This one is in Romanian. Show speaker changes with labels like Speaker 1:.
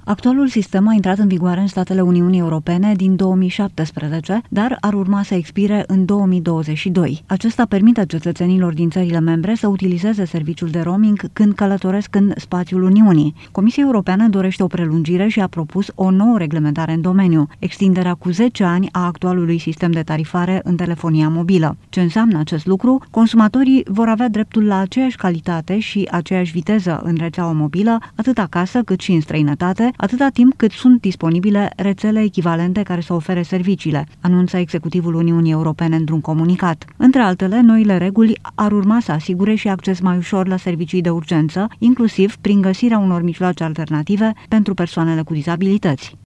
Speaker 1: Actualul sistem a intrat în vigoare în statele Uniunii Europene din 2017, dar ar urma să expire în 2022. Acesta permite cetățenilor din țările membre să utilizeze serviciul de roaming când călătoresc în spațiul Uniunii. Comisia Europeană dorește o prelungire și a propus o nouă reglementare în domeniu, extinderea cu 10 ani a actualului sistem de tarifare în telefonia mobilă. Ce înseamnă acest lucru? Consumatorii vor avea dreptul la aceeași calitate și aceeași viteză în rețeaua mobilă, atât acasă cât și în străinătate, atâta timp cât sunt disponibile rețele echivalente care să ofere serviciile, anunță executivul Uniunii Europene într-un comunicat. Între altele, noile reguli ar urma să asigure și acces mai ușor la servicii de urgență, inclusiv prin găsirea unor mijloace alternative pentru persoanele cu dizabilități.